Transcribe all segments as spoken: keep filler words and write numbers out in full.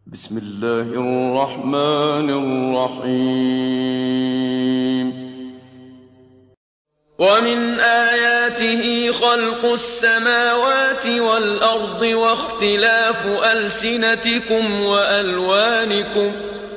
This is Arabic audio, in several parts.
بسم الله الرحمن الرحيم. ومن آياته خلق السماوات والأرض واختلاف ألسنتكم وألوانكم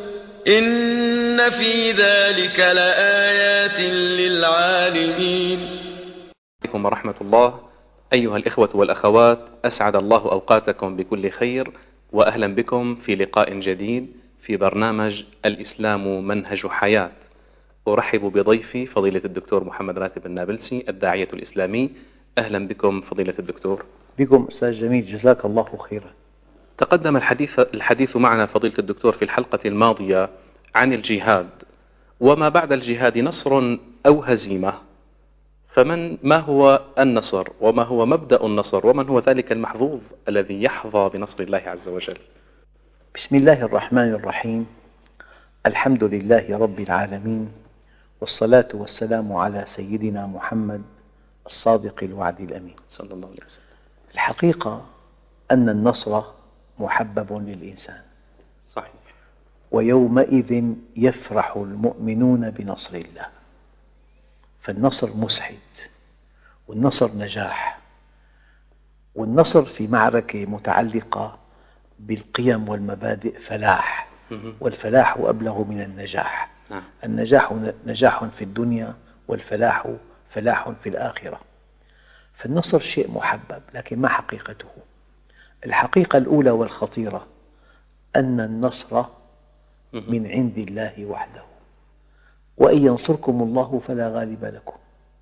إن في ذلك لآيات للعالمين. عليكم ورحمة الله. أيها الإخوة والأخوات، أسعد الله أوقاتكم بكل خير، وأهلا بكم في لقاء جديد في برنامج الإسلام منهج حياة. أرحب بضيفي فضيلة الدكتور محمد راتب النابلسي، الداعية الإسلامي. أهلا بكم فضيلة الدكتور. بكم أستاذ جميل، جزاك الله خيرا. تقدم الحديث, الحديث معنا فضيلة الدكتور في الحلقة الماضية عن الجهاد وما بعد الجهاد، نصر أو هزيمة. فمن ما هو النصر، وما هو مبدأ النصر، ومن هو ذلك المحظوظ الذي يحظى بنصر الله عز وجل؟ بسم الله الرحمن الرحيم. الحمد لله رب العالمين، والصلاة والسلام على سيدنا محمد الصادق الوعد الأمين صلى الله عليه وسلم. الحقيقة أن النصر محبب للإنسان، صحيح. ويومئذ يفرح المؤمنون بنصر الله. فالنصر مسعد، والنصر نجاح، والنصر في معركة متعلقة بالقيم والمبادئ فلاح، والفلاح أبلغ من النجاح. النجاح نجاح في الدنيا، والفلاح فلاح في الآخرة. فالنصر شيء محبب، لكن ما حقيقته؟ الحقيقة الأولى والخطيرة أن النصر من عند الله وحده، وإن ينصركم الله فلا غالب لكم.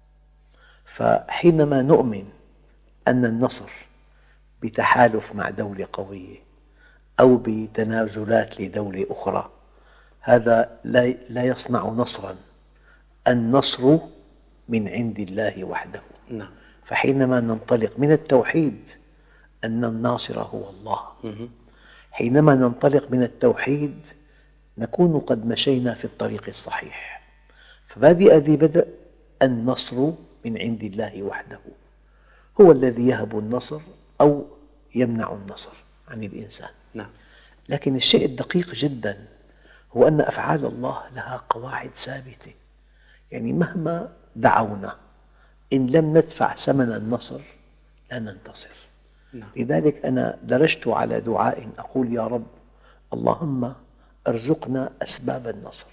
فحينما نؤمن أن النصر بتحالف مع دولة قوية أو بتنازلات لدولة أخرى، هذا لا يصنع نصرا. النصر من عند الله وحده. فحينما ننطلق من التوحيد أن الناصر هو الله، حينما ننطلق من التوحيد نكون قد مشينا في الطريق الصحيح. فبادئ ذي بدء النصر من عند الله وحده، هو الذي يهب النصر أو يمنع النصر عن الإنسان. نعم. لكن الشيء الدقيق جدا هو أن أفعال الله لها قواعد ثابتة، يعني مهما دعونا إن لم ندفع ثمن النصر لا ننتصر. نعم. لذلك أنا درجت على دعاء أقول: يا رب، اللهم ارزقنا أسباب النصر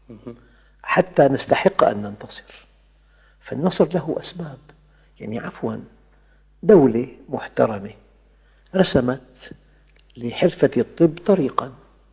حتى نستحق أن ننتصر. فالنصر له أسباب، يعني عفوا دولة محترمة رسمت لحرفة الطب طريقا،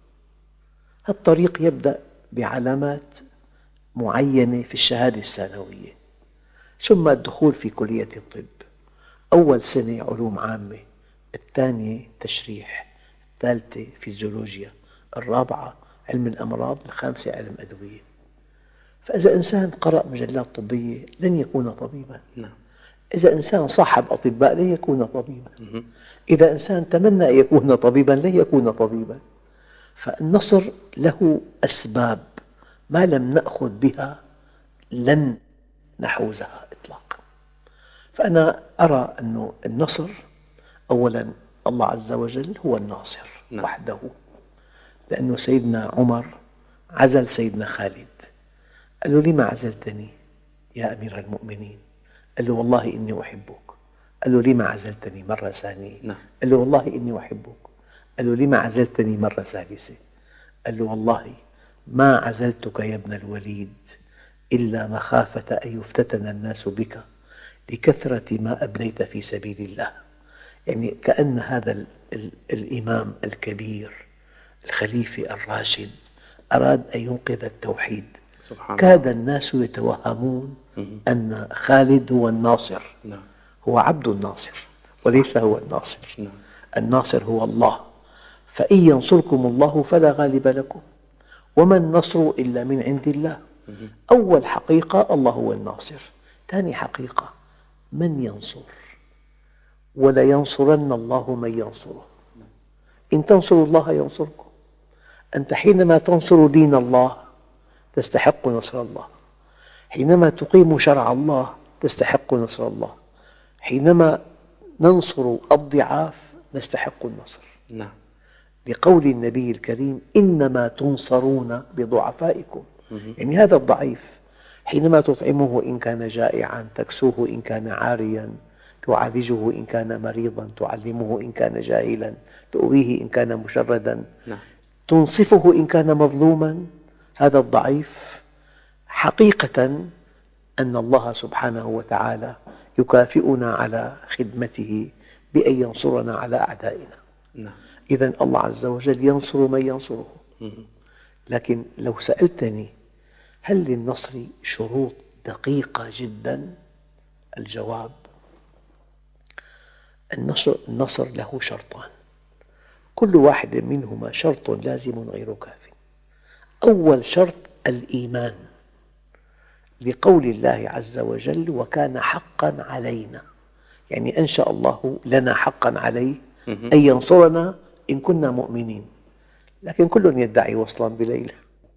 الطريق يبدأ بعلامات معينة في الشهادة الثانوية، ثم الدخول في كلية الطب. أول سنة علوم عامة، الثانية تشريح، الثالثة فيزيولوجيا، الرابعة علم الأمراض، الخامسة علم أدوية. فإذا إنسان قرأ مجلات طبية لن يكون طبيبا. إذا إنسان صاحب أطباء لن يكون طبيبا. إذا إنسان تمنى أن يكون طبيبا لن يكون طبيبا. فالنصر له أسباب ما لم نأخذ بها لن نحوزها إطلاقا. فأنا أرى أن النصر أولا الله عز وجل هو الناصر وحده، لأن سيدنا عمر عزل سيدنا خالد، قال له: لما عزلتني يا أمير المؤمنين؟ قال له: والله إني أحبك. قال له: لما عزلتني مرة ثانية؟ قال له: والله إني أحبك. قال له: لما عزلتني مرة ثالثة؟ قال له: والله ما عزلتك يا ابن الوليد إلا مخافة أن يفتتن الناس بك لكثرة ما أبنيت في سبيل الله. يعني كأن هذا الإمام الكبير الخليفة الراشد أراد أن ينقذ التوحيد. كاد الناس يتوهمون أن خالد هو الناصر، هو عبد الناصر وليس هو الناصر. الناصر هو الله. فإن ينصركم الله فلا غالب لكم، وما النصر إلا من عند الله. أول حقيقة الله هو الناصر. ثاني حقيقة من ينصر، ولا ينصرن الله من ينصره. إن تنصروا الله ينصركم. أنت حينما تنصر دين الله تستحق نصر الله، حينما تقيم شرع الله تستحق نصر الله، حينما ننصر الضعاف نستحق النصر. نعم. لقول النبي الكريم إنما تنصرون بضعفائكم. يعني هذا الضعيف حينما تطعمه إن كان جائعا، تكسوه إن كان عاريا، تعالجه إن كان مريضا، تعلمه إن كان جاهلا، تؤويه إن كان مشردا، تنصفه إن كان مظلوما، هذا الضعيف حقيقة أن الله سبحانه وتعالى يكافئنا على خدمته بأن ينصرنا على أعدائنا. إذن الله عز وجل ينصر من ينصره. لكن لو سألتني هل للنصر شروط دقيقة جدا؟ الجواب: النصر, النصر له شرطان، كل واحد منهما شرط لازم غير كاف. أول شرط الإيمان، لقول الله عز وجل: وكان حقا علينا، يعني أنشأ الله لنا حقا عليه أن ينصرنا إن كنا مؤمنين. لكن كل يدعي وصلا بليلى،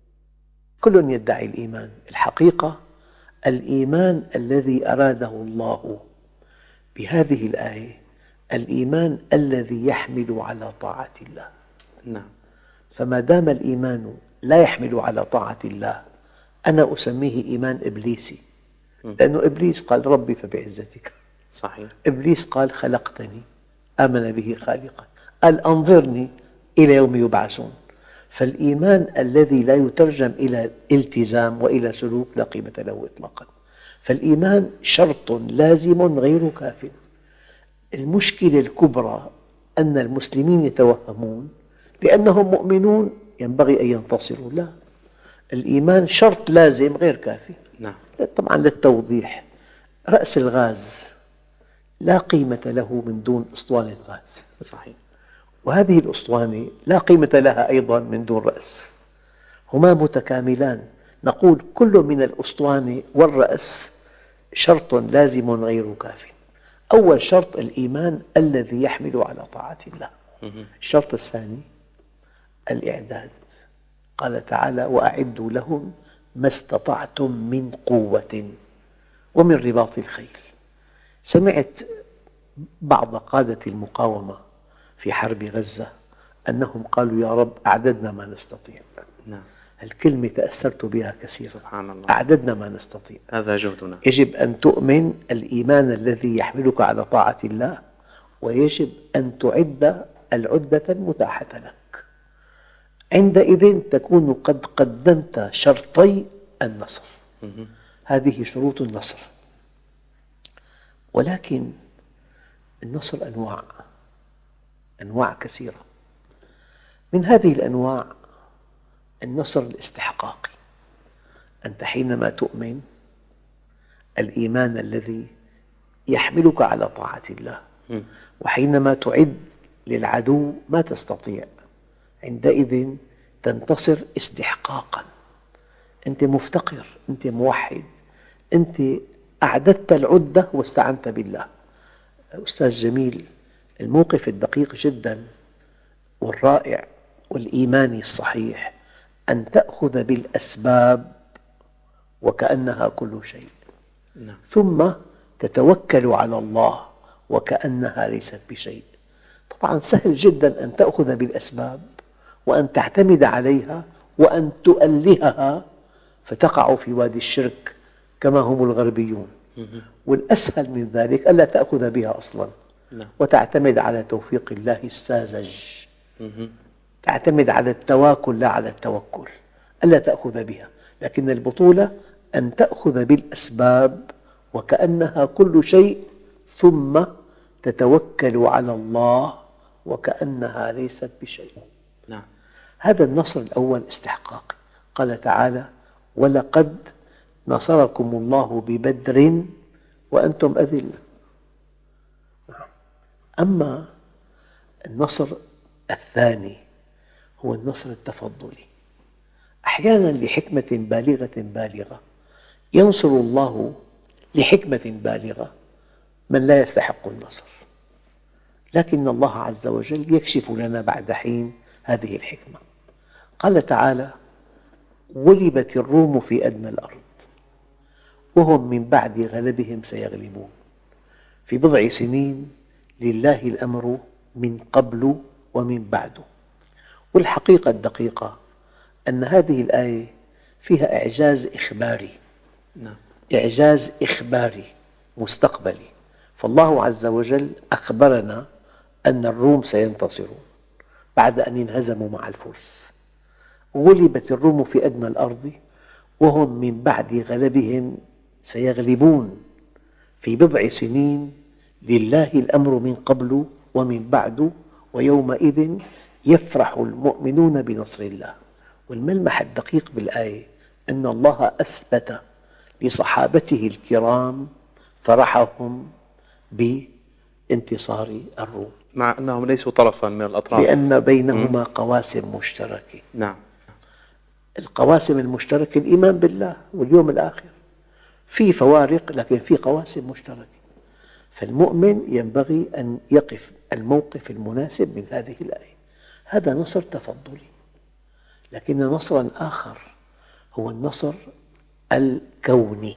كل يدعي الإيمان. الحقيقة الإيمان الذي أراده الله بهذه الآية الإيمان الذي يحمل على طاعة الله. نعم. فما دام الإيمان لا يحمل على طاعة الله أنا أسميه إيمان إبليسي، لأن إبليس قال ربي فبعزتك. صحيح. إبليس قال خلقتني، آمن به خالقا، قال أنظرني إلى يوم يبعثون. فالإيمان الذي لا يترجم إلى التزام وإلى سلوك لا قيمة له إطلاقا. فالإيمان شرط لازم غير كاف. المشكلة الكبرى أن المسلمين يتوهمون لأنهم مؤمنون ينبغي أن ينتصروا. لا، الإيمان شرط لازم غير كافي. نعم. طبعا للتوضيح، رأس الغاز لا قيمة له من دون أسطوانة غاز. صحيح. وهذه الأسطوانة لا قيمة لها أيضا من دون رأس، هما متكاملان. نقول كل من الأسطوانة والرأس شرط لازم غير كاف. أول شرط الإيمان الذي يحمل على طاعة الله. الشرط الثاني الإعداد. قال تعالى: وأعدوا لهم ما استطعتم من قوة ومن رباط الخيل. سمعت بعض قادة المقاومة في حرب غزة أنهم قالوا: يا رب أعددنا ما نستطيع. نعم. الكلمة تأثرت بها كثيرا. سبحان الله. أعددنا ما نستطيع، هذا جهدنا. يجب أن تؤمن الإيمان الذي يحملك على طاعة الله، ويجب أن تعد العدة المتاحة لك. عندئذ تكون قد قدمت شرطي النصر. هذه شروط النصر. ولكن النصر أنواع أنواع كثيرة. من هذه الأنواع النصر الاستحقاقي. أنت حينما تؤمن الإيمان الذي يحملك على طاعة الله، وحينما تعد للعدو ما تستطيع، عندئذ تنتصر استحقاقا. أنت مفتقر، أنت موحد، أنت أعددت العدة واستعنت بالله. أستاذ جميل، الموقف الدقيق جدا والرائع والإيماني الصحيح أن تأخذ بالأسباب وكأنها كل شيء، ثم تتوكل على الله وكأنها ليست بشيء. طبعا سهل جدا أن تأخذ بالأسباب وأن تعتمد عليها وأن تؤلهها فتقع في وادي الشرك كما هم الغربيون. والأسهل من ذلك ألا تأخذ بها أصلا وتعتمد على توفيق الله الساذج، تعتمد على التواكل لا على التوكل، ألا تأخذ بها. لكن البطولة أن تأخذ بالأسباب وكأنها كل شيء، ثم تتوكل على الله وكأنها ليست بشيء. نعم. هذا النصر الأول استحقاقي. قال تعالى: ولقد نصركم الله ببدر وأنتم أذلة. أما النصر الثاني هو النصر التفضلي. أحيانا لحكمة بالغة بالغة ينصر الله لحكمة بالغة من لا يستحق النصر، لكن الله عز وجل يكشف لنا بعد حين هذه الحكمة. قال تعالى: غلبت الروم في أدنى الأرض وهم من بعد غلبهم سيغلبون في بضع سنين لله الأمر من قبل ومن بعد والحقيقة الدقيقة أن هذه الآية فيها إعجاز إخباري، نعم. إعجاز إخباري مستقبلي. فالله عز وجل أخبرنا أن الروم سينتصرون بعد أن انهزموا مع الفرس. غلبت الروم في أدنى الأرض وهم من بعد غلبهم سيغلبون في بضع سنين، لله الأمر من قبل ومن بعد، ويومئذ يفرح المؤمنون بنصر الله. والملمح الدقيق بالآية أن الله أثبت لصحابته الكرام فرحهم بانتصار الروم، مع أنهم ليسوا طرفا من الأطراف، لأن بينهما قواسم مشتركة. نعم. القواسم المشتركة الإيمان بالله واليوم الآخر، في فوارق لكن في قواسم مشتركة. فالمؤمن ينبغي أن يقف الموقف المناسب من هذه الآية. هذا نصر تفضلي، لكن نصرا آخر هو النصر الكوني.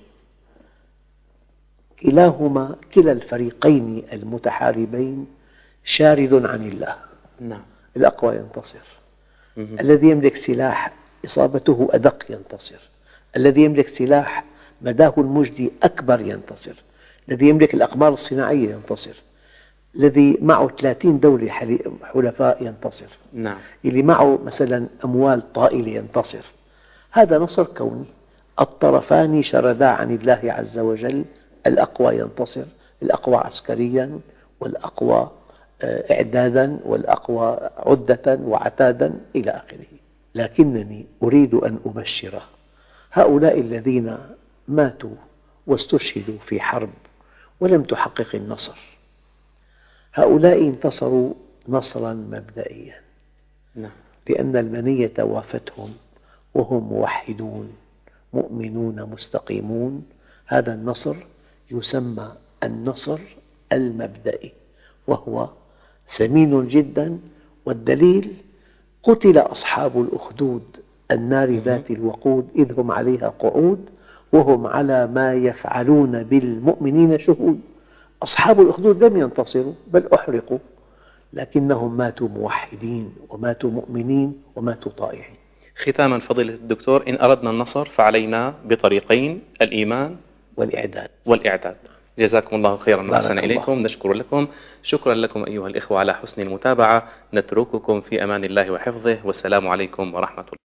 كلاهما كلا الفريقين المتحاربين شارد عن الله. نعم. الأقوى ينتصر. الذي يملك سلاح إصابته أدق ينتصر. الذي يملك سلاح مداه المجدي أكبر ينتصر. الذي يملك الأقمار الصناعية ينتصر. الذي معه ثلاثين دولة حلفاء ينتصر. نعم. اللي معه مثلا أموال طائلة ينتصر. هذا نصر كوني، الطرفان شردا عن الله عز وجل، الأقوى ينتصر، الأقوى عسكريا والأقوى إعدادا والأقوى عدة وعتادا إلى آخره. لكنني أريد أن أبشر هؤلاء الذين ماتوا واستشهدوا في حرب ولم تحقق النصر. هؤلاء انتصروا نصرا مبدئيا، لأن المنية وافتهم وهم موحدون مؤمنون مستقيمون. هذا النصر يسمى النصر المبدئي، وهو ثمين جدا. والدليل قتل أصحاب الأخدود النار ذات الوقود إذ هم عليها قعود وهم على ما يفعلون بالمؤمنين شهود. أصحاب الأخدود لم ينتصروا بل أحرقوا، لكنهم ماتوا موحدين وماتوا مؤمنين وماتوا طائعين. ختاما فضيلة الدكتور، إن أردنا النصر فعلينا بطريقين: الإيمان والإعداد والإعداد. جزاكم الله خيرا وأحسن إليكم. نشكر لكم. شكرا لكم أيها الإخوة على حسن المتابعة. نترككم في أمان الله وحفظه، والسلام عليكم ورحمة الله.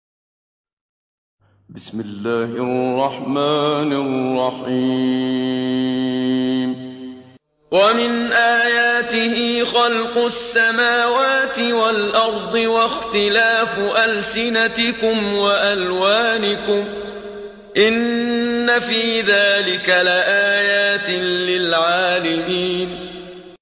بسم الله الرحمن الرحيم. ومن آياته خلق السماوات والأرض واختلاف ألسنتكم وألوانكم إن في ذلك لآيات للعالمين.